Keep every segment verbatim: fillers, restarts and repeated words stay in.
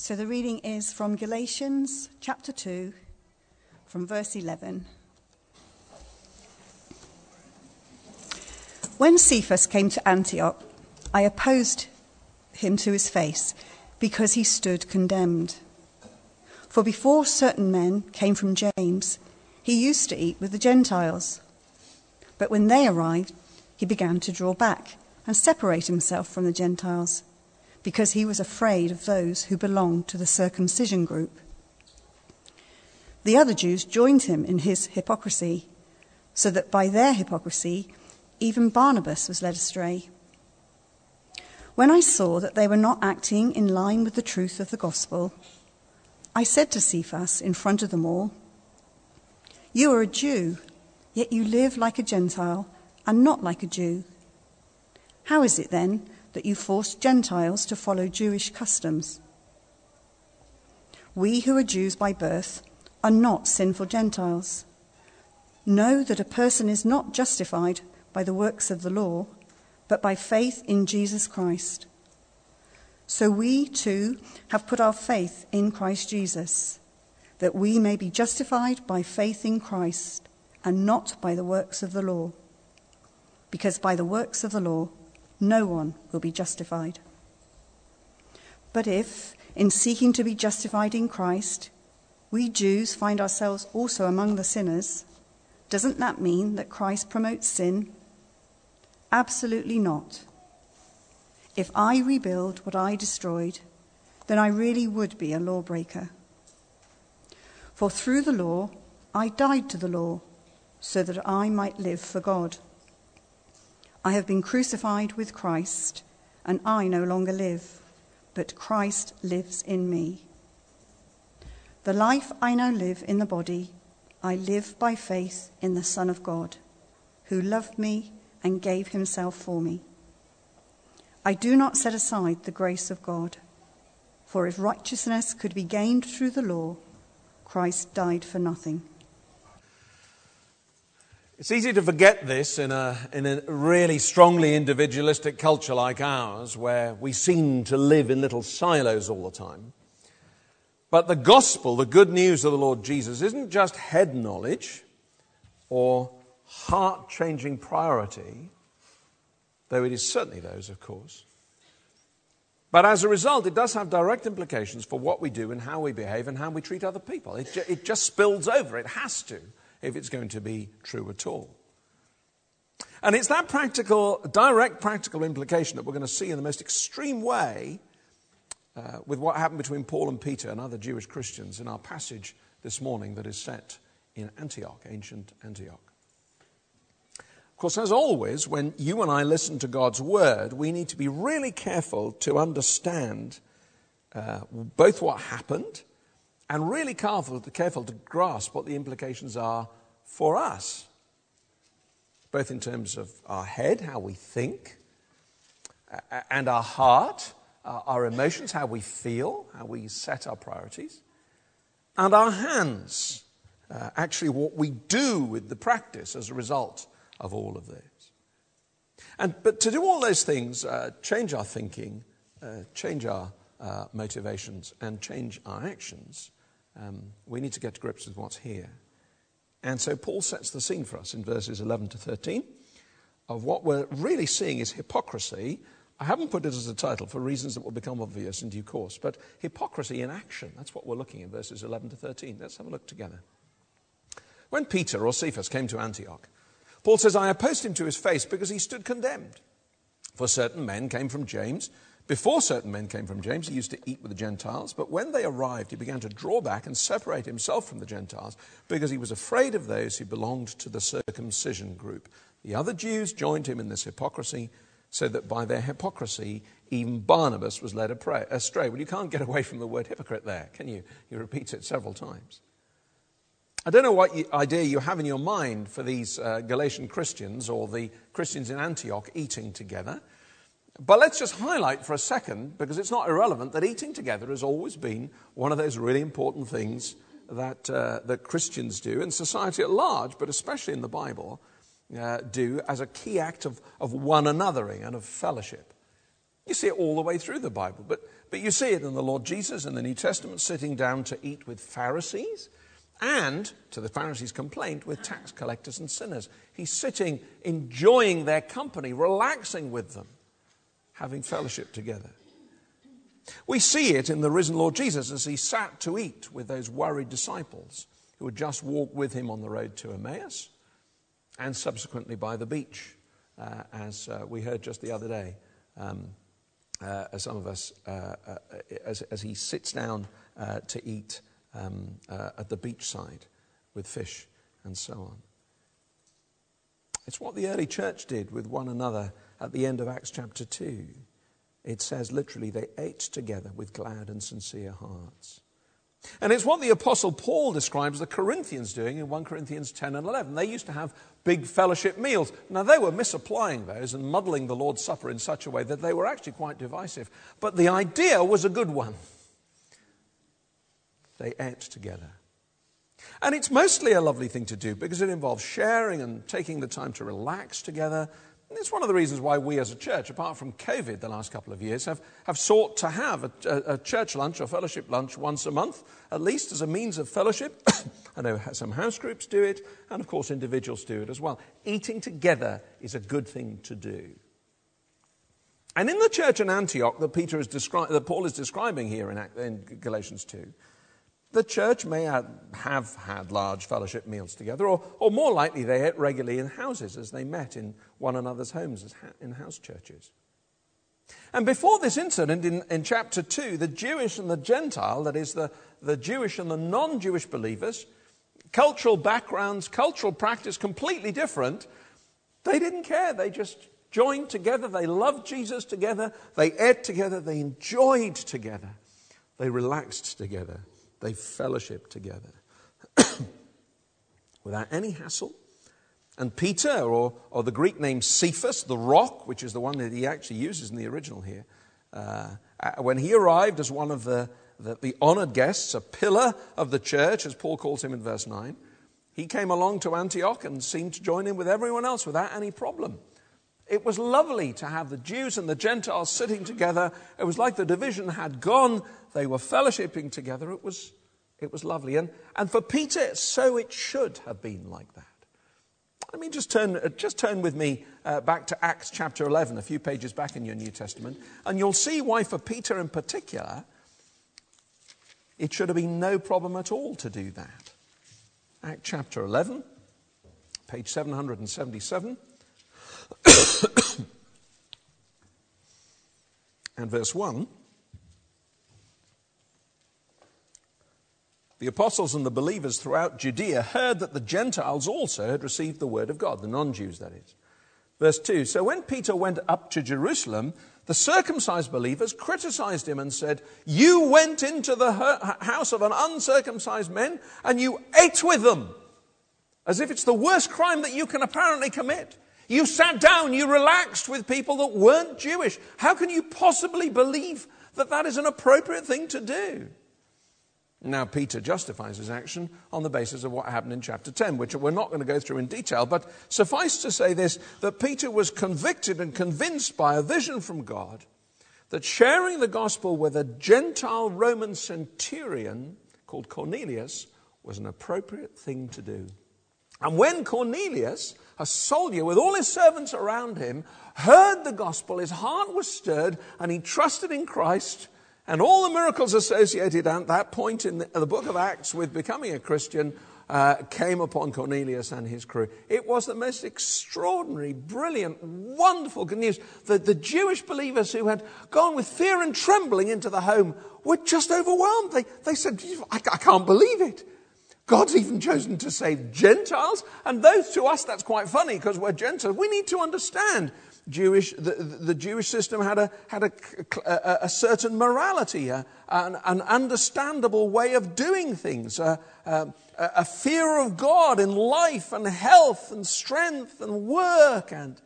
So the reading is from Galatians chapter two, from verse eleven. When Cephas came to Antioch, I opposed him to his face, because he stood condemned. For before certain men came from James, he used to eat with the Gentiles. But when they arrived, he began to draw back and separate himself from the Gentiles, because he was afraid of those who belonged to the circumcision group. The other Jews joined him in his hypocrisy, so that by their hypocrisy even Barnabas was led astray. When I saw that they were not acting in line with the truth of the gospel, I said to Cephas in front of them all, "You are a Jew, yet you live like a Gentile and not like a Jew. How is it then that you force Gentiles to follow Jewish customs? We who are Jews by birth are not sinful Gentiles. Know that a person is not justified by the works of the law, but by faith in Jesus Christ. So we too have put our faith in Christ Jesus, that we may be justified by faith in Christ and not by the works of the law. Because by the works of the law, no one will be justified. But if, in seeking to be justified in Christ, we Jews find ourselves also among the sinners, doesn't that mean that Christ promotes sin? Absolutely not. If I rebuild what I destroyed, then I really would be a lawbreaker. For through the law, I died to the law, so that I might live for God. I have been crucified with Christ, and I no longer live, but Christ lives in me. The life I now live in the body, I live by faith in the Son of God, who loved me and gave himself for me. I do not set aside the grace of God, for if righteousness could be gained through the law, Christ died for nothing." It's easy to forget this in a, in a really strongly individualistic culture like ours, where we seem to live in little silos all the time. But the gospel, the good news of the Lord Jesus, isn't just head knowledge or heart-changing priority, though it is certainly those, of course. But as a result, it does have direct implications for what we do and how we behave and how we treat other people. It, ju- it just spills over. It has to, if it's going to be true at all. And it's that practical, direct practical implication that we're going to see in the most extreme way uh, with what happened between Paul and Peter and other Jewish Christians in our passage this morning that is set in Antioch, ancient Antioch. Of course, as always, when you and I listen to God's word, we need to be really careful to understand uh, both what happened and really careful to, careful to grasp what the implications are for us, both in terms of our head, how we think, uh, and our heart, uh, our emotions, how we feel, how we set our priorities, and our hands, uh, actually what we do with the practice as a result of all of this. And but to do all those things, uh, change our thinking, uh, change our uh, motivations, and change our actions, um, we need to get to grips with what's here. And so Paul sets the scene for us in verses eleven to thirteen of what we're really seeing is hypocrisy. I haven't put it as a title for reasons that will become obvious in due course, but hypocrisy in action. That's what we're looking at, verses eleven to thirteen. Let's have a look together. When Peter or Cephas came to Antioch, Paul says, I opposed him to his face because he stood condemned. For certain men came from James. Before certain men came from James, he used to eat with the Gentiles. But when they arrived, he began to draw back and separate himself from the Gentiles because he was afraid of those who belonged to the circumcision group. The other Jews joined him in this hypocrisy, so that by their hypocrisy, even Barnabas was led astray. Well, you can't get away from the word hypocrite there, can you? You repeat it several times. I don't know what you, idea you have in your mind for these uh, Galatian Christians or the Christians in Antioch eating together. But let's just highlight for a second, because it's not irrelevant, that eating together has always been one of those really important things that, uh, that Christians do, and society at large, but especially in the Bible, uh, do as a key act of, of one anothering and of fellowship. You see it all the way through the Bible. But, But you see it in the Lord Jesus in the New Testament sitting down to eat with Pharisees and, to the Pharisees' complaint, with tax collectors and sinners. He's sitting, enjoying their company, relaxing with them, having fellowship together. We see it in the risen Lord Jesus as he sat to eat with those worried disciples who had just walked with him on the road to Emmaus and subsequently by the beach, uh, as uh, we heard just the other day. Um, uh, as some of us, uh, uh, as, as he sits down uh, to eat um, uh, at the beachside with fish and so on. It's what the early church did with one another at the end of Acts chapter two. It says literally they ate together with glad and sincere hearts. And it's what the Apostle Paul describes the Corinthians doing in First Corinthians ten and eleven. They used to have big fellowship meals. Now, they were misapplying those and muddling the Lord's Supper in such a way that they were actually quite divisive. But the idea was a good one. They ate together. And it's mostly a lovely thing to do because it involves sharing and taking the time to relax together. And it's one of the reasons why we as a church, apart from COVID the last couple of years, have, have sought to have a, a, a church lunch or fellowship lunch once a month, at least as a means of fellowship. I know some house groups do it, and of course individuals do it as well. Eating together is a good thing to do. And in the church in Antioch that Peter is descri- that Paul is describing here in, in Galatians two, the church may have had large fellowship meals together, or, or more likely they ate regularly in houses as they met in one another's homes as ha- in house churches. And before this incident in, in chapter two, the Jewish and the Gentile, that is the, the Jewish and the non-Jewish believers, cultural backgrounds, cultural practice completely different, they didn't care. They just joined together. They loved Jesus together. They ate together. They enjoyed together. They relaxed together. They fellowship together without any hassle. And Peter, or, or the Greek name Cephas, the rock, which is the one that he actually uses in the original here, uh, when he arrived as one of the, the, the honored guests, a pillar of the church, as Paul calls him in verse nine, he came along to Antioch and seemed to join in with everyone else without any problem. It was lovely to have the Jews and the Gentiles sitting together. It was like the division had gone. They were fellowshipping together. It was, it was lovely. And, and for Peter, so it should have been like that. Let me just turn, just turn with me uh, back to Acts chapter eleven, a few pages back in your New Testament, and you'll see why for Peter in particular, it should have been no problem at all to do that. Acts chapter eleven, page seven hundred seventy-seven. And verse one, the apostles and the believers throughout Judea heard that the Gentiles also had received the word of God, the non-Jews that is. Verse two, so when Peter went up to Jerusalem, the circumcised believers criticized him and said, you went into the house of an uncircumcised men and you ate with them, as if it's the worst crime that you can apparently commit. You sat down, you relaxed with people that weren't Jewish. How can you possibly believe that that is an appropriate thing to do? Now, Peter justifies his action on the basis of what happened in chapter ten, which we're not going to go through in detail, but suffice to say this, that Peter was convicted and convinced by a vision from God that sharing the gospel with a Gentile Roman centurion called Cornelius was an appropriate thing to do. And when Cornelius, a soldier with all his servants around him, heard the gospel, his heart was stirred and he trusted in Christ, and all the miracles associated at that point in the, the book of Acts with becoming a Christian uh, came upon Cornelius and his crew. It was the most extraordinary, brilliant, wonderful good news. The, the Jewish believers who had gone with fear and trembling into the home were just overwhelmed. They, they said, I, I can't believe it. God's even chosen to save Gentiles. And those to us, that's quite funny because we're Gentiles. We need to understand Jewish, the, the Jewish system had a, had a, a, a certain morality, a, an, an understandable way of doing things, a, a, a fear of God in life and health and strength and work. And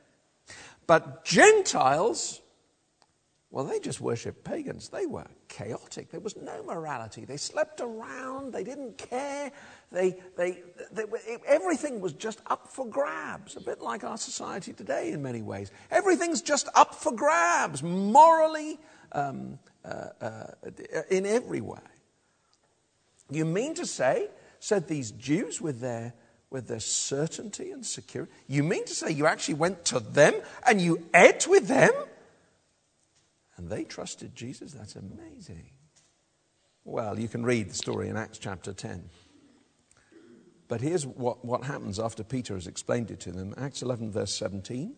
But Gentiles, well, they just worshipped pagans. They were chaotic. There was no morality. They slept around. They didn't care. They, they, they, everything was just up for grabs, a bit like our society today in many ways. Everything's just up for grabs, morally, um, uh, uh, in every way. You mean to say, said these Jews with their, with their certainty and security, you mean to say you actually went to them and you ate with them? And they trusted Jesus? That's amazing. Well, you can read the story in Acts chapter ten. But here's what, what happens after Peter has explained it to them. Acts eleven, verse seventeen.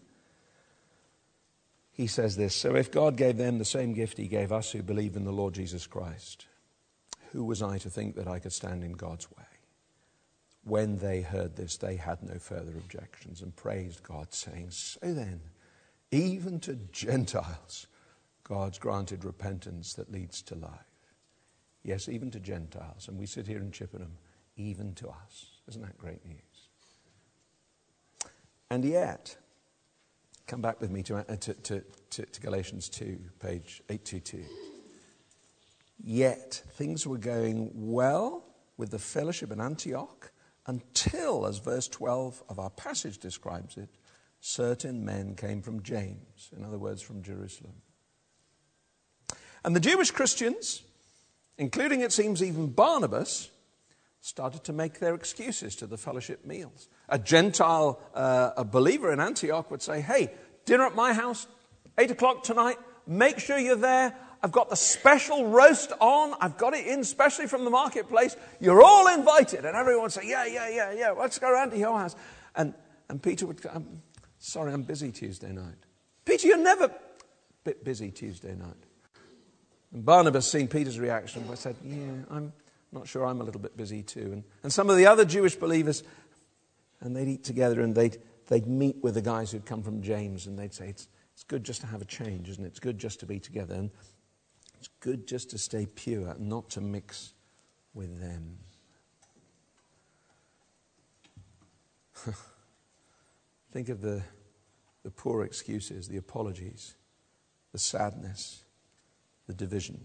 He says this, "So if God gave them the same gift he gave us who believe in the Lord Jesus Christ, who was I to think that I could stand in God's way?" When they heard this, they had no further objections and praised God, saying, "So then, even to Gentiles, God's granted repentance that leads to life." Yes, even to Gentiles. And we sit here in Chippenham, even to us. Isn't that great news? And yet, come back with me to, uh, to, to, to, to Galatians two, page eight twenty-two. Yet, things were going well with the fellowship in Antioch until, as verse twelve of our passage describes it, certain men came from James, in other words, from Jerusalem. And the Jewish Christians, including, it seems, even Barnabas, started to make their excuses to the fellowship meals. A Gentile, uh, a believer in Antioch would say, "Hey, dinner at my house, eight o'clock tonight, make sure you're there. I've got the special roast on. I've got it in specially from the marketplace. You're all invited." And everyone would say, "Yeah, yeah, yeah, yeah, let's go around to your house." And, and Peter would go, "I'm sorry, I'm busy Tuesday night." "Peter, you're never bit busy Tuesday night." And Barnabas, seeing Peter's reaction, said, "Yeah, I'm not sure, I'm a little bit busy too." And, and some of the other Jewish believers, and they'd eat together and they'd, they'd meet with the guys who'd come from James, and they'd say, it's, it's good just to have a change, isn't it? It's good just to be together. And it's good just to stay pure and not to mix with them. Think of the, the poor excuses, the apologies, the sadness, the division.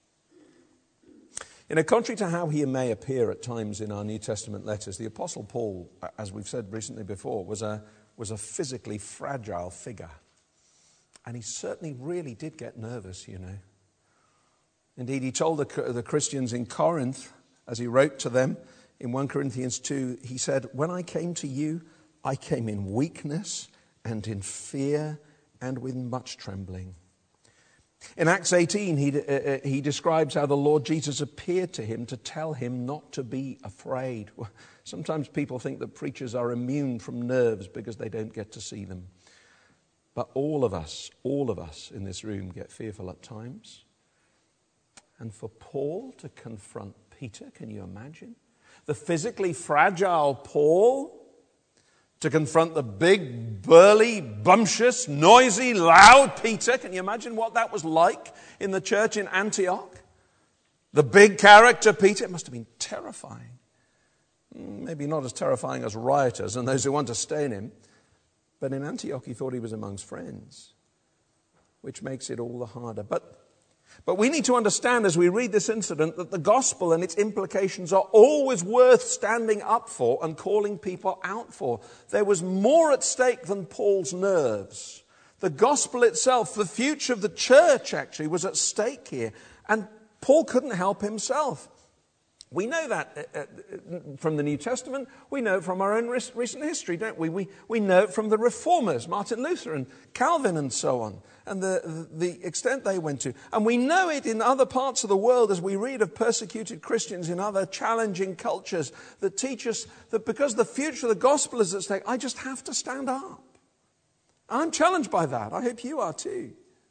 You know, contrary to how he may appear at times in our New Testament letters, the Apostle Paul, as we've said recently before, was a, was a physically fragile figure. And he certainly really did get nervous, you know. Indeed, he told the, the Christians in Corinth, as he wrote to them in First Corinthians two, he said, "When I came to you, I came in weakness and in fear and with much trembling." In Acts eighteen, he, uh, he describes how the Lord Jesus appeared to him to tell him not to be afraid. Sometimes people think that preachers are immune from nerves because they don't get to see them. But all of us, all of us in this room get fearful at times. And for Paul to confront Peter, can you imagine? The physically fragile Paul to confront the big, burly, bumptious, noisy, loud Peter. Can you imagine what that was like in the church in Antioch? The big character Peter. It must have been terrifying. Maybe not as terrifying as rioters and those who want to stone him. But in Antioch he thought he was amongst friends, which makes it all the harder. But But we need to understand as we read this incident that the gospel and its implications are always worth standing up for and calling people out for. There was more at stake than Paul's nerves. The gospel itself, the future of the church actually, was at stake here. And Paul couldn't help himself. We know that from the New Testament. We know it from our own recent history, don't we? We, we know it from the reformers, Martin Luther and Calvin and so on, and the, the extent they went to. And we know it in other parts of the world as we read of persecuted Christians in other challenging cultures that teach us that because the future of the gospel is at stake, I just have to stand up. I'm challenged by that. I hope you are too.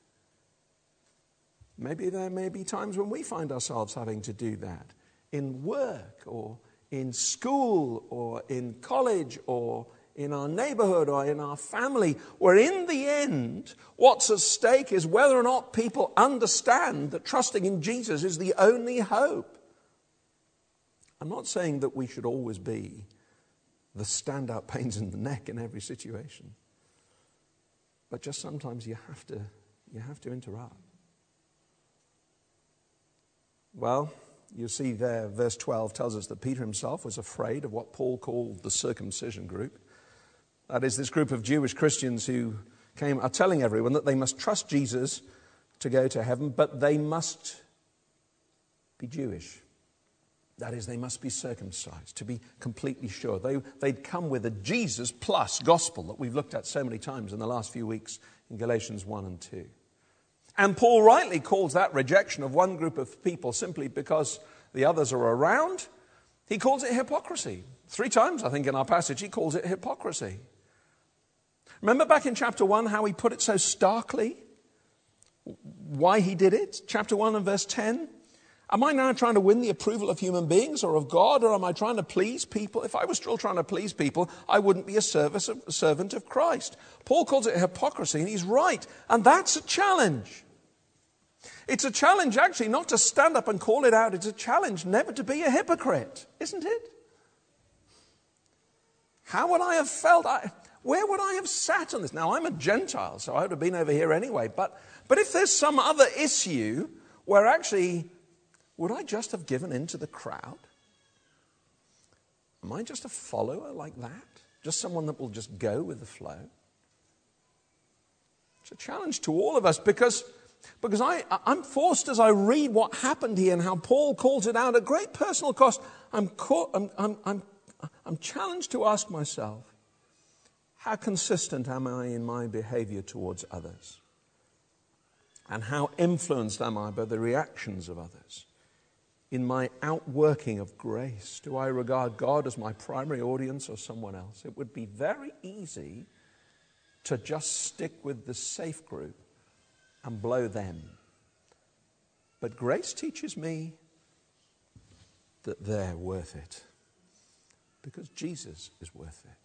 Maybe there may be times when we find ourselves having to do that. In work or in school or in college or in our neighborhood or in our family, where in the end, what's at stake is whether or not people understand that trusting in Jesus is the only hope. I'm not saying that we should always be the stand-out pains in the neck in every situation. But just sometimes you have to, you have to interrupt. Well, you see there, verse twelve tells us that Peter himself was afraid of what Paul called the circumcision group. That is, this group of Jewish Christians who came are telling everyone that they must trust Jesus to go to heaven, but they must be Jewish. That is, they must be circumcised to be completely sure. They, they'd come with a Jesus plus gospel that we've looked at so many times in the last few weeks in Galatians one and two. And Paul rightly calls that rejection of one group of people simply because the others are around. He calls it hypocrisy. Three times, I think, in our passage, he calls it hypocrisy. Remember back in chapter one how he put it so starkly? Why he did it? Chapter one and verse ten. Am I now trying to win the approval of human beings or of God, or am I trying to please people? If I was still trying to please people, I wouldn't be a, service of, a servant of Christ. Paul calls it hypocrisy, and he's right. And that's a challenge. It's a challenge, actually, not to stand up and call it out. It's a challenge never to be a hypocrite, isn't it? How would I have felt? I, where would I have sat on this? Now, I'm a Gentile, so I would have been over here anyway. But, but if there's some other issue where actually, would I just have given in to the crowd? Am I just a follower like that? Just someone that will just go with the flow? It's a challenge to all of us because, because I, I'm forced as I read what happened here and how Paul calls it out at great personal cost. I'm, caught, I'm, I'm, I'm, I'm challenged to ask myself, how consistent am I in my behavior towards others? And how influenced am I by the reactions of others? In my outworking of grace, do I regard God as my primary audience or someone else? It would be very easy to just stick with the safe group and blow them. But grace teaches me that they're worth it because Jesus is worth it.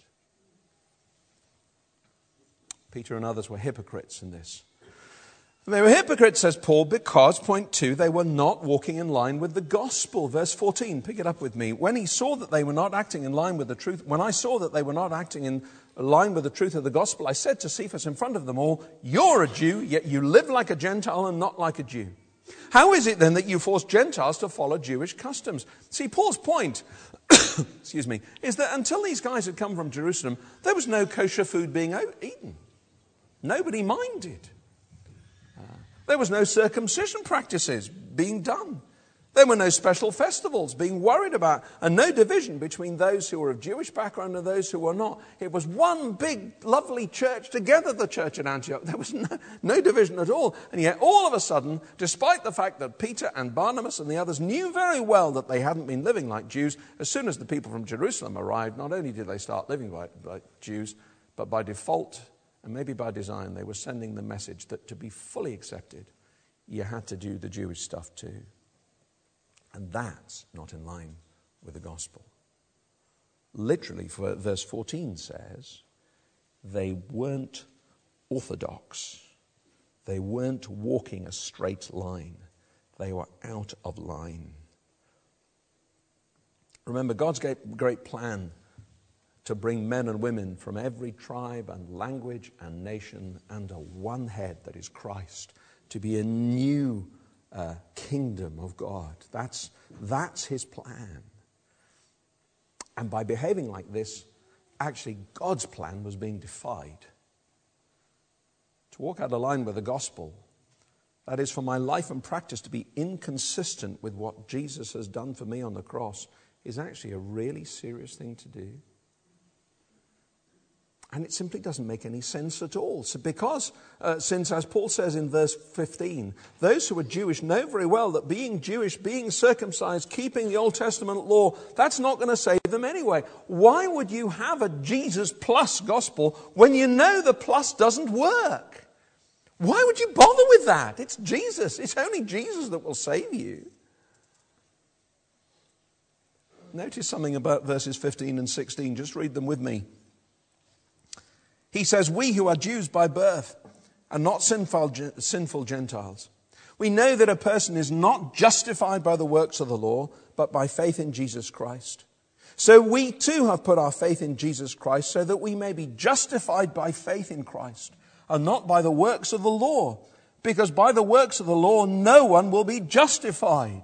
Peter and others were hypocrites in this. They were hypocrites, says Paul, because, point two, they were not walking in line with the gospel. Verse fourteen, pick it up with me. When he saw that they were not acting in line with the truth, when I saw that they were not acting in line with the truth of the gospel, I said to Cephas in front of them all, you're a Jew, yet you live like a Gentile and not like a Jew. How is it then that you force Gentiles to follow Jewish customs? See, Paul's point, excuse me, is that until these guys had come from Jerusalem, there was no kosher food being eaten. Nobody minded. There was no circumcision practices being done. There were no special festivals being worried about, and no division between those who were of Jewish background and those who were not. It was one big, lovely church together, the church at Antioch. There was no, no division at all. And yet all of a sudden, despite the fact that Peter and Barnabas and the others knew very well that they hadn't been living like Jews, as soon as the people from Jerusalem arrived, not only did they start living like, like Jews, but by default, and maybe by design, they were sending the message that to be fully accepted, you had to do the Jewish stuff too. And that's not in line with the gospel. Literally, for verse fourteen says, they weren't orthodox. They weren't walking a straight line. They were out of line. Remember, God's great plan to bring men and women from every tribe and language and nation under one head, that is Christ, to be a new uh, kingdom of God. That's, that's his plan. And by behaving like this, actually God's plan was being defied. To walk out of line with the gospel, that is for my life and practice to be inconsistent with what Jesus has done for me on the cross, is actually a really serious thing to do. And it simply doesn't make any sense at all. So because, uh, since, as Paul says in verse fifteen, those who are Jewish know very well that being Jewish, being circumcised, keeping the Old Testament law, that's not going to save them anyway. Why would you have a Jesus plus gospel when you know the plus doesn't work? Why would you bother with that? It's Jesus. It's only Jesus that will save you. Notice something about verses fifteen and sixteen. Just read them with me. He says, we who are Jews by birth are not sinful, sinful Gentiles. We know that a person is not justified by the works of the law, but by faith in Jesus Christ. So we too have put our faith in Jesus Christ so that we may be justified by faith in Christ and not by the works of the law, because by the works of the law no one will be justified.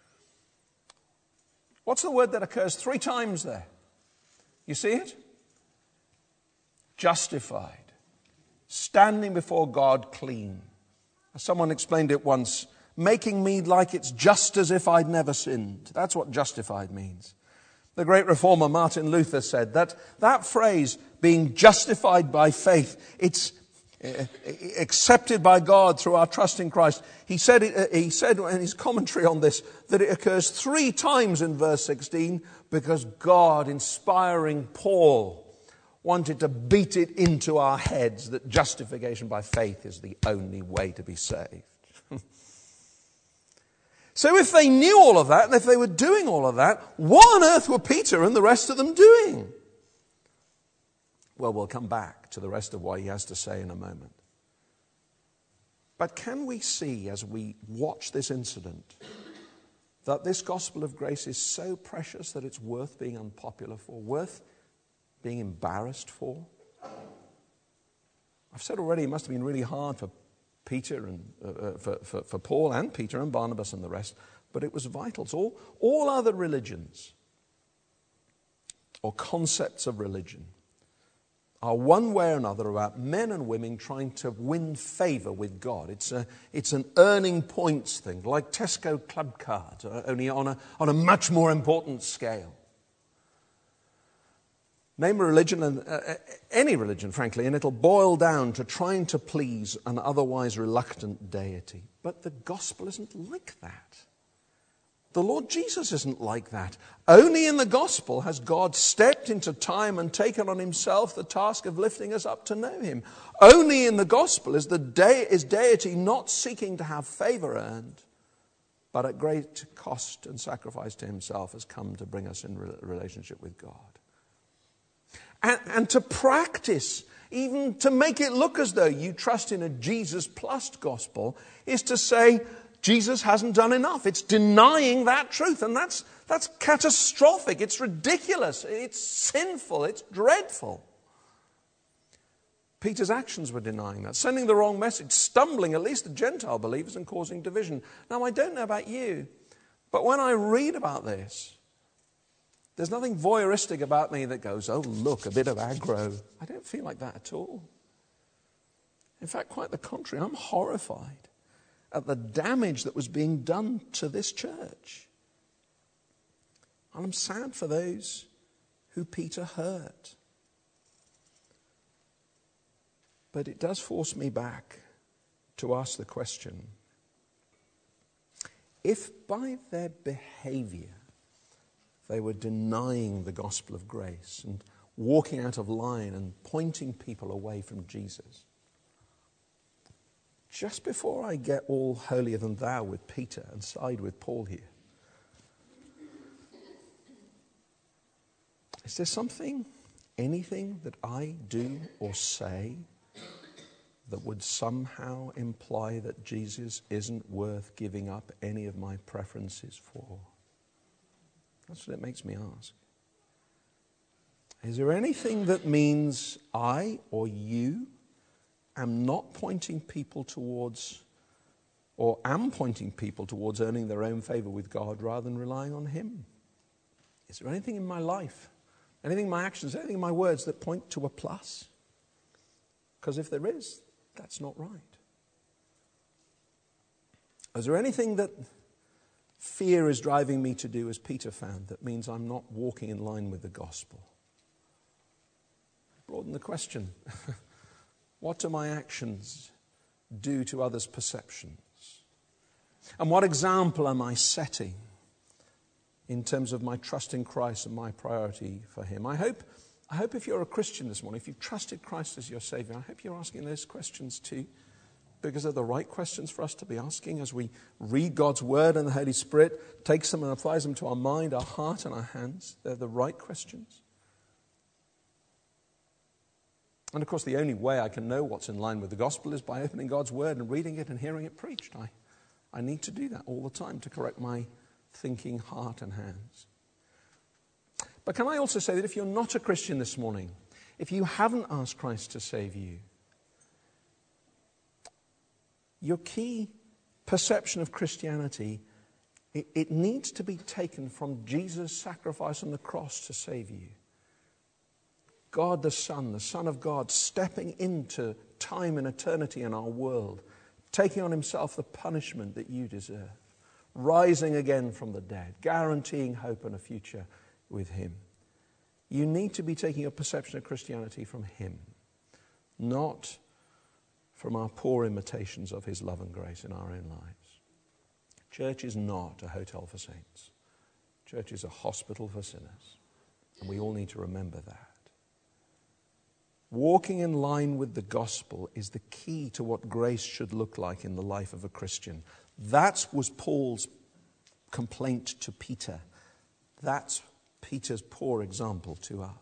What's the word that occurs three times there? You see it? Justified. Standing before God clean. Someone explained it once, making me like it's just as if I'd never sinned. That's what justified means. The great reformer Martin Luther said that that phrase, being justified by faith, it's accepted by God through our trust in Christ. He said, it, he said in his commentary on this that it occurs three times in verse sixteen because God, inspiring Paul, wanted to beat it into our heads that justification by faith is the only way to be saved. So if they knew all of that, and if they were doing all of that, what on earth were Peter and the rest of them doing? Well, we'll come back to the rest of what he has to say in a moment. But can we see, as we watch this incident, that this gospel of grace is so precious that it's worth being unpopular for, worth being embarrassed for? I've said already it must have been really hard for Peter and uh, for, for, for Paul and Peter and Barnabas and the rest, but it was vital. So all, all other religions or concepts of religion are one way or another about men and women trying to win favour with God. It's a, it's an earning points thing, like Tesco club cards, only on a, on a much more important scale. Name a religion, and uh, any religion, frankly, and it'll boil down to trying to please an otherwise reluctant deity. But the gospel isn't like that. The Lord Jesus isn't like that. Only in the gospel has God stepped into time and taken on himself the task of lifting us up to know him. Only in the gospel is the de- is deity not seeking to have favour earned, but at great cost and sacrifice to himself has come to bring us in re- relationship with God. And, and to practice, even to make it look as though you trust in a Jesus plus gospel, is to say Jesus hasn't done enough. It's denying that truth. And that's, that's catastrophic. It's ridiculous. It's sinful. It's dreadful. Peter's actions were denying that, sending the wrong message, stumbling at least the Gentile believers and causing division. Now, I don't know about you, but when I read about this, there's nothing voyeuristic about me that goes, oh, look, a bit of aggro. I don't feel like that at all. In fact, quite the contrary. I'm horrified at the damage that was being done to this church. And I'm sad for those who Peter hurt. But it does force me back to ask the question, if by their behavior they were denying the gospel of grace and walking out of line and pointing people away from Jesus, just before I get all holier than thou with Peter and side with Paul here, is there something, anything that I do or say that would somehow imply that Jesus isn't worth giving up any of my preferences for? That's what it makes me ask. Is there anything that means I or you am not pointing people towards, or am pointing people towards earning their own favour with God rather than relying on him? Is there anything in my life, anything in my actions, anything in my words that point to a plus? Because if there is, that's not right. Is there anything that fear is driving me to do, as Peter found, that means I'm not walking in line with the gospel? Broaden the question. What do my actions do to others' perceptions? And what example am I setting in terms of my trust in Christ and my priority for him? I hope, I hope if you're a Christian this morning, if you've trusted Christ as your Saviour, I hope you're asking those questions too, because they're the right questions for us to be asking as we read God's Word, and the Holy Spirit takes them and applies them to our mind, our heart and our hands. They're the right questions. And of course, the only way I can know what's in line with the gospel is by opening God's Word and reading it and hearing it preached. I, I need to do that all the time to correct my thinking heart and hands. But can I also say that if you're not a Christian this morning, if you haven't asked Christ to save you, your key perception of Christianity, it, it needs to be taken from Jesus' sacrifice on the cross to save you. God the Son, the Son of God, stepping into time and eternity in our world taking on himself the punishment that you deserve, rising again from the dead, guaranteeing hope and a future with him. You need to be taking your perception of Christianity from him, not from our poor imitations of his love and grace in our own lives. Church is not a hotel for saints. Church is a hospital for sinners, and we all need to remember that. Walking in line with the gospel is the key to what grace should look like in the life of a Christian. That was Paul's complaint to Peter. That's Peter's poor example to us.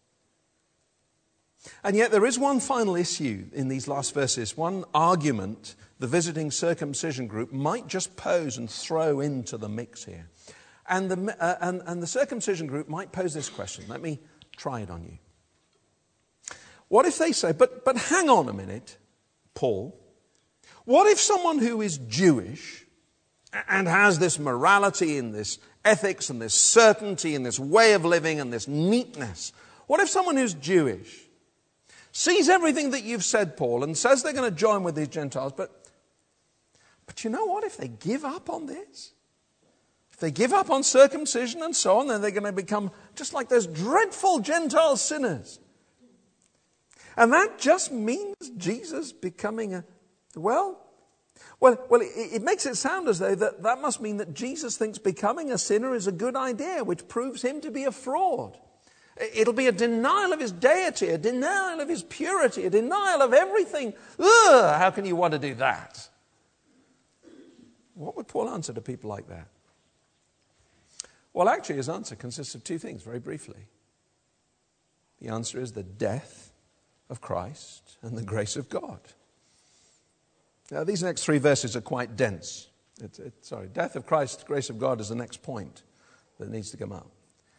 And yet there is one final issue in these last verses, one argument the visiting circumcision group might just pose and throw into the mix here. And the, uh, and, and the circumcision group might pose this question. Let me try it on you. What if they say, but, but hang on a minute, Paul. What if someone who is Jewish and has this morality and this ethics and this certainty and this way of living and this neatness, what if someone who's Jewish sees everything that you've said, Paul, and says they're going to join with these Gentiles, but, but you know what? If they give up on this, if they give up on circumcision and so on, then they're going to become just like those dreadful Gentile sinners. And that just means Jesus becoming a, well, well, well, it, it makes it sound as though that, that must mean that Jesus thinks becoming a sinner is a good idea, which proves him to be a fraud. It'll be a denial of his deity, a denial of his purity, a denial of everything. Ugh, how can you want to do that? What would Paul answer to people like that? Well, actually, his answer consists of two things, very briefly. The answer is the death of Christ and the grace of God. Now, these next three verses are quite dense. It, it, sorry, death of Christ, grace of God is the next point that needs to come up.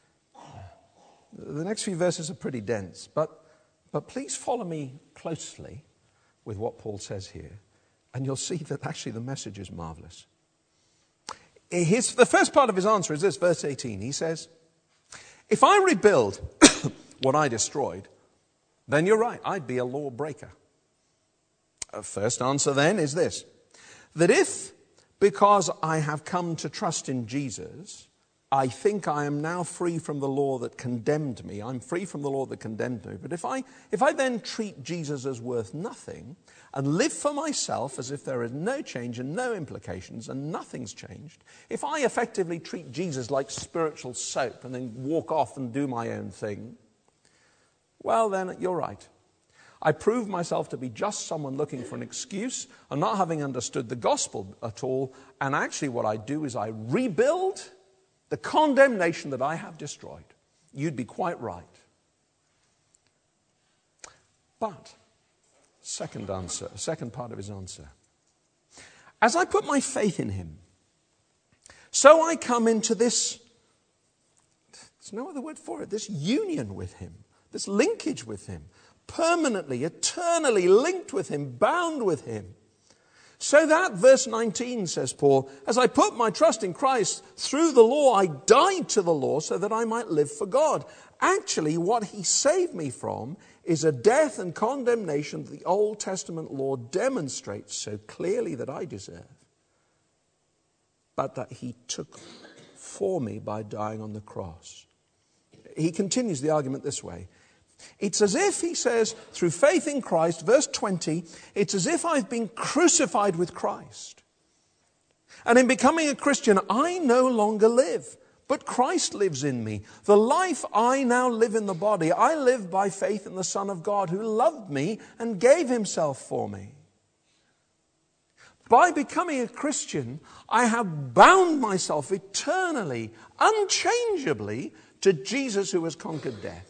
The next few verses are pretty dense, but, but please follow me closely with what Paul says here, and you'll see that actually the message is marvelous. His, the first part of his answer is this, verse eighteen. He says, if I rebuild what I destroyed, then you're right, I'd be a lawbreaker. A first answer then is this, that if, because I have come to trust in Jesus, I think I am now free from the law that condemned me. I'm free from the law that condemned me. But if I, if I then treat Jesus as worth nothing and live for myself as if there is no change and no implications and nothing's changed, if I effectively treat Jesus like spiritual soap and then walk off and do my own thing, well then, you're right. I prove myself to be just someone looking for an excuse and not having understood the gospel at all. And actually what I do is I rebuild the condemnation that I have destroyed. You'd be quite right. But, second answer, second part of his answer. As I put my faith in him, so I come into this, there's no other word for it, this union with him, this linkage with him, permanently, eternally linked with him, bound with him. So that, verse nineteen says Paul, as I put my trust in Christ, through the law I died to the law so that I might live for God. Actually, what he saved me from is a death and condemnation that the Old Testament law demonstrates so clearly that I deserve, but that he took for me by dying on the cross. He continues the argument this way. It's as if, he says, through faith in Christ, verse twenty, it's as if I've been crucified with Christ. And in becoming a Christian, I no longer live, but Christ lives in me. The life I now live in the body, I live by faith in the Son of God who loved me and gave himself for me. By becoming a Christian, I have bound myself eternally, unchangeably, to Jesus who has conquered death.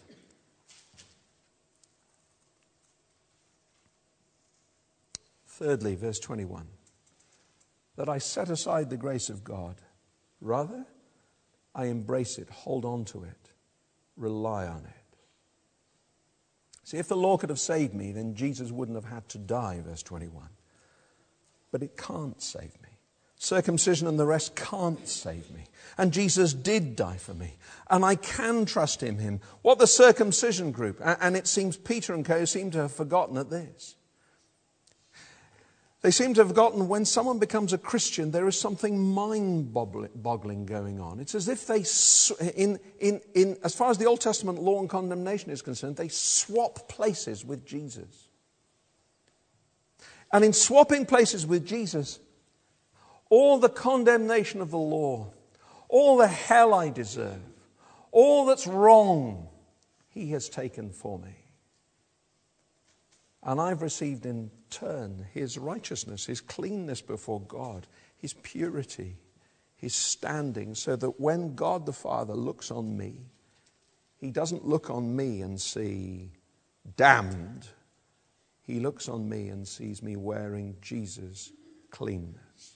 Thirdly, verse twenty-one, that I set aside the grace of God. Rather, I embrace it, hold on to it, rely on it. See, if the law could have saved me, then Jesus wouldn't have had to die, verse twenty-one. But it can't save me. Circumcision and the rest can't save me. And Jesus did die for me. And I can trust in him. What the circumcision group, and it seems Peter and co seem to have forgotten at this. They seem to have forgotten when someone becomes a Christian, there is something mind-boggling going on. It's as if they, in, in, in, as far as the Old Testament law and condemnation is concerned, they swap places with Jesus. And in swapping places with Jesus, all the condemnation of the law, all the hell I deserve, all that's wrong, he has taken for me. And I've received in turn his righteousness, his cleanness before God, his purity, his standing, so that when God the Father looks on me, he doesn't look on me and see damned. He looks on me and sees me wearing Jesus' cleanness.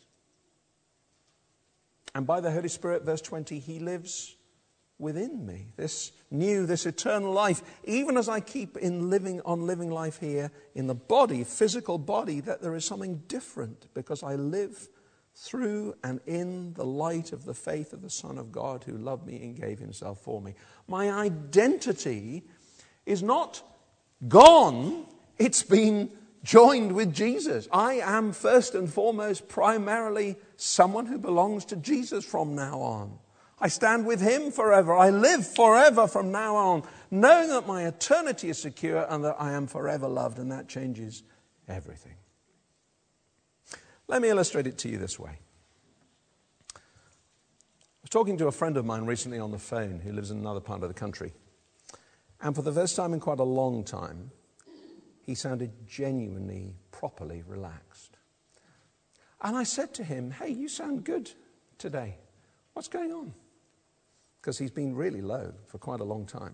And by the Holy Spirit, verse twenty, he lives within me, this new, this eternal life. Even as I keep in living on living life here in the body, physical body, that there is something different because I live through and in the light of the faith of the Son of God who loved me and gave himself for me. My identity is not gone, it's been joined with Jesus. I am first and foremost primarily someone who belongs to Jesus from now on. I stand with him forever. I live forever from now on, knowing that my eternity is secure and that I am forever loved, and that changes everything. Let me illustrate it to you this way. I was talking to a friend of mine recently on the phone who lives in another part of the country, and for the first time in quite a long time, he sounded genuinely, properly relaxed. And I said to him, "Hey, you sound good today. What's going on?" Because he's been really low for quite a long time.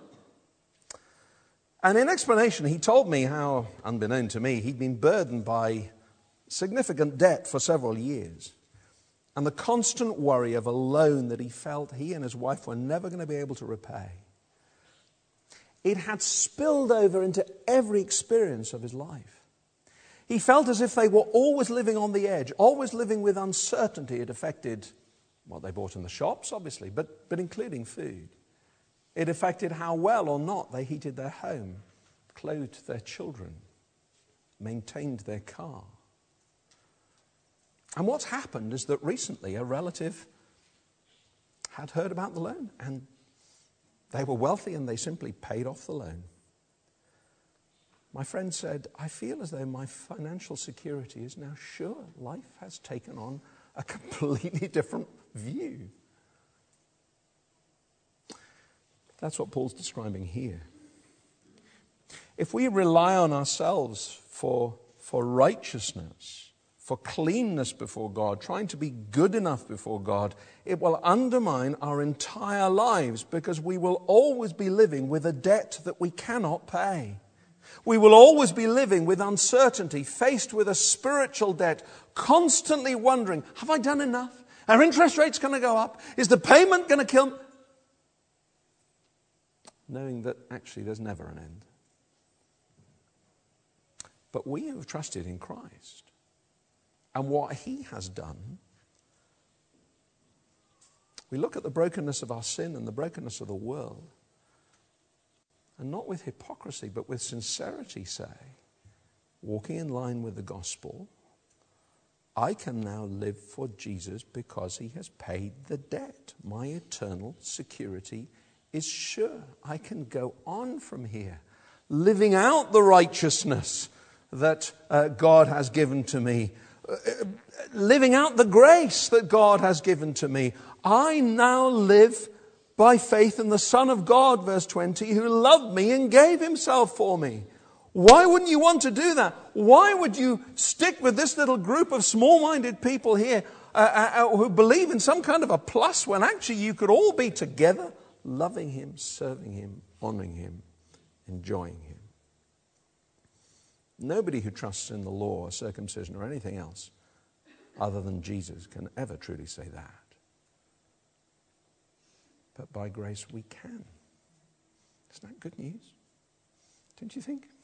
And in explanation, he told me how, unbeknown to me, he'd been burdened by significant debt for several years. And the constant worry of a loan that he felt he and his wife were never going to be able to repay. It had spilled over into every experience of his life. He felt as if they were always living on the edge, always living with uncertainty. It affected what they bought in the shops, obviously, but, but including food. It affected how well or not they heated their home, clothed their children, maintained their car. And what's happened is that recently a relative had heard about the loan, and they were wealthy and they simply paid off the loan. My friend said, "I feel as though my financial security is now sure. Life has taken on a completely different view." That's what Paul's describing here. If we rely on ourselves for, for righteousness, for cleanness before God, trying to be good enough before God, it will undermine our entire lives because we will always be living with a debt that we cannot pay. We will always be living with uncertainty, faced with a spiritual debt, constantly wondering, have I done enough? Are interest rates going to go up? Is the payment going to kill me? Knowing that actually there's never an end. But we have trusted in Christ and what he has done. We look at the brokenness of our sin and the brokenness of the world, and not with hypocrisy, but with sincerity say, walking in line with the gospel, I can now live for Jesus because he has paid the debt. My eternal security is sure. I can go on from here, living out the righteousness that uh, God has given to me, uh, living out the grace that God has given to me. I now live by faith in the Son of God, verse twenty, who loved me and gave himself for me. Why wouldn't you want to do that? Why would you stick with this little group of small-minded people here uh, uh, who believe in some kind of a plus when actually you could all be together, loving him, serving him, honoring him, enjoying him? Nobody who trusts in the law or circumcision or anything else other than Jesus can ever truly say that. But by grace we can. Isn't that good news? Don't you think?